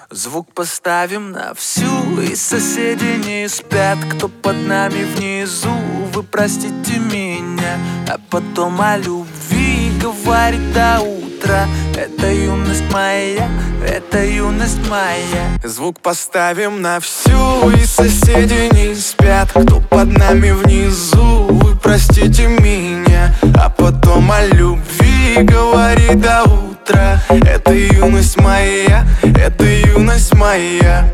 Звук поставим на всю, и соседи не спят. Кто под нами внизу, вы простите меня. А потом о любви говорит до утра. Это юность моя, это юность моя. Звук поставим на всю, и соседи не спят. Кто под нами внизу, вы простите меня. А потом о любви говорит до утра. Это юность моя, это юность моя.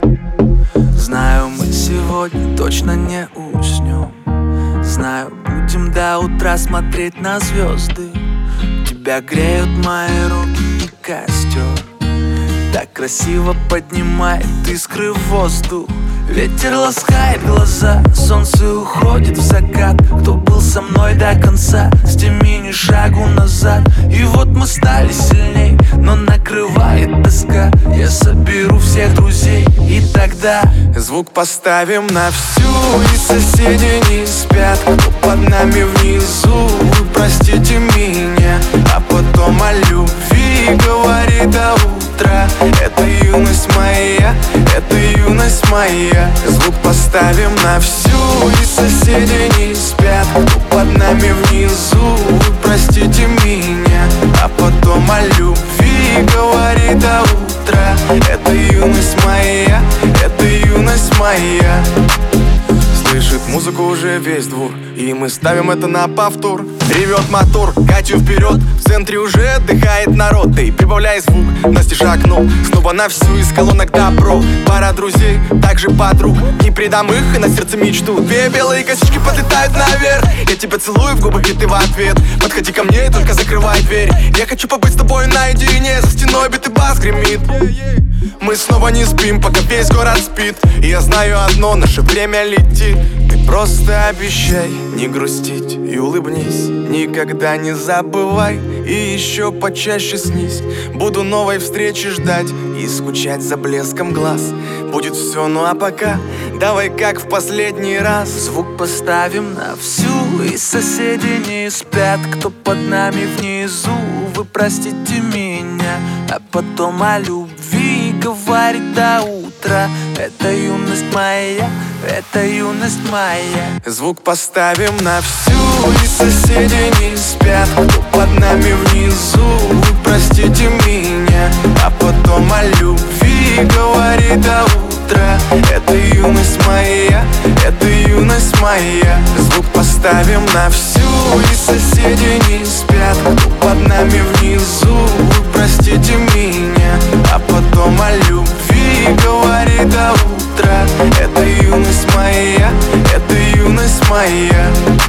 Знаю, мы сегодня точно не уснем. Знаю, будем до утра смотреть на звезды. Тебя греют мои руки и костер. Так красиво поднимает искры в воздух. Ветер ласкает глаза, солнце уходит в закат. Кто был со мной до конца, с теми ни шагу назад. И вот мы стали сильней, но накрывает тоска. Я соберу всех друзей, и тогда звук поставим на всю, и соседи не спят. Кто под нами внизу, вы простите меня. А потом о любви говорит до утра. Это юность моя, это юность моя. Звук поставим на всю, и соседи не спят. Кто под нами внизу, вы простите меня. А потом о любви говорит до утра. Это юность моя, это юность моя. Слышит музыку уже весь двор, и мы ставим это на повтор. Ревет мотор, катю вперед, в центре уже отдыхает народ. Ты прибавляй звук, Настя шагнул снова на всю, из колонок добро. Пара друзей, также подруг, не предам их и на сердце мечту. Две белые косички подлетают наверх. Я тебя целую в губы, и ты в ответ. Подходи ко мне и только закрывай дверь. Я хочу побыть с тобой наедине. За стеной битый бас гремит. Мы снова не спим, пока весь город спит. И я знаю одно, наше время летит. Ты просто обещай не грустить и улыбнись. Никогда не забывай и еще почаще снись. Буду новой встречи ждать и скучать за блеском глаз. Будет все, ну а пока давай как в последний раз. Звук поставим на всю, и соседи не спят. Кто под нами внизу, вы простите меня. А потом о любви говорит до утра. Это юность моя, это юность моя. Звук поставим на всю, и соседи не спят. Кто под нами внизу, вы простите меня. А потом о любви говорит до утра. Это юность моя, это юность моя. Звук поставим на всю, и соседи не спят. Кто под нами внизу, вы простите меня. А потом о любви говорит до утра. Это юность моя, это юность моя.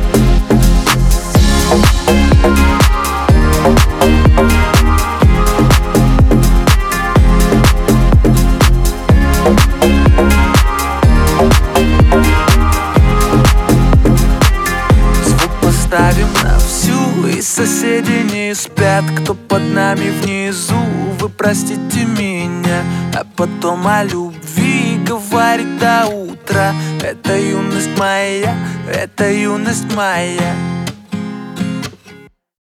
Звук поставим на всю, и соседи не спят. Кто под нами внизу, вы простите меня. А потом о любви говорит до утра. Это юность моя, это юность моя.